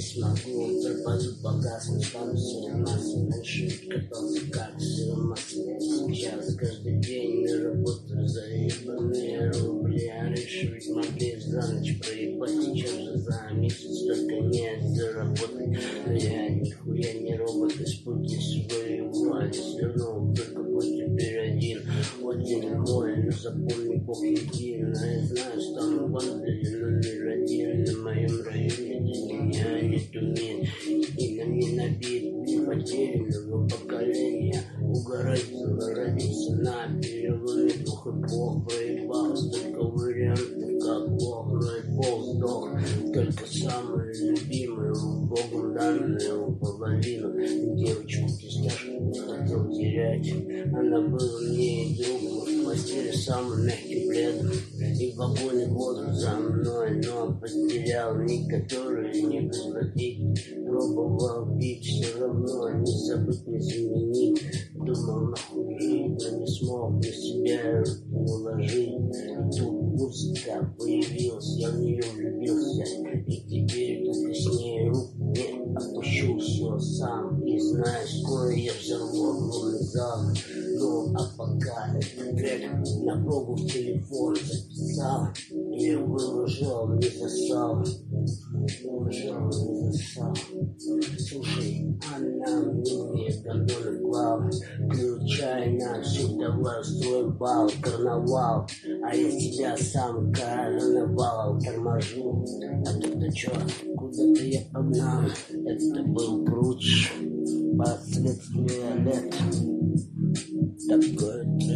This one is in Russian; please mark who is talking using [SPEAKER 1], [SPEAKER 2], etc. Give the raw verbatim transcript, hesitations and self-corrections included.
[SPEAKER 1] смогу, пропаду, погаснуть, стану массы, раньше катался как все массы. Сейчас каждый день на работу за ебаные рубли, а раньше ведь могли за ночь проебать, сейчас же за месяц только не заработать. Но я нихуя не робот, из пути своей воли свернул, только путь теперь один, один мой. Но запомни, Бог един, а я знаю, стану бандой номер один на моем районе, для меня не тумин. Имя не набит, не потерянного поколения, угораздило родиться на переломе двух эпох. Проебал столько вариантов, как Бог, но и Бог сдох. Только самые любимые, Богом данные половину. Девочку-кистяшку не хотел терять, она была мне и другом, в постели самым мягким пледом, и в вагоне воду за мной, но потерял некоторые не возвратить. Пробовал пить, все равно не забыть, не заменить. Думал, нахуй жить, но не смог на себя руки наложить. И тут музыка появилась, я в нее влюбился, и теперь только с ней рук не опущу, все сам. И знаю, скоро я взорву огромный зал. Ну, а пока этот трек на пробу в телефон записал и выложил, не засал, выложил, не засал. Слушай, она мне гондоны клав, включай на всю, давай строй бал, карнавал, а я тебя сам карнавал торможу. А тут-то чё, куда-то я погнал, это был круче, последствия лет. Такое